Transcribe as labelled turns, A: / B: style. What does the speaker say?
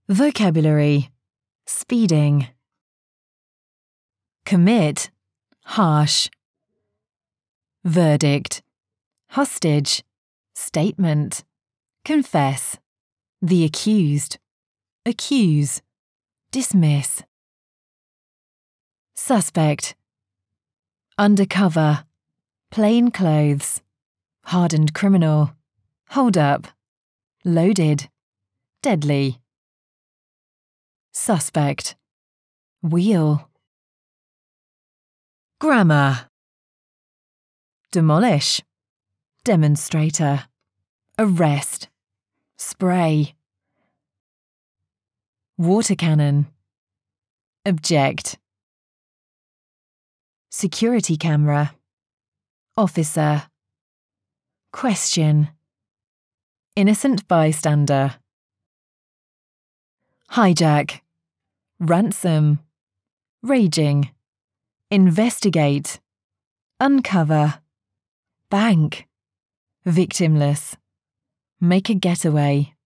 A: Vocabulary: speeding. Commit, harsh. Verdict: hostage, statement. Confess: the accused. Accuse, dismiss. Suspect: undercover, plain clothes, hardened criminal, hold up, loaded, deadly. Suspect: wheel. Grammar: demolish, demonstrator, arrest, spray. Water cannon, object. Security camera, officer. Question: innocent bystander. Hijack, ransom, raging, investigate, uncover, bank, victimless, make a getaway.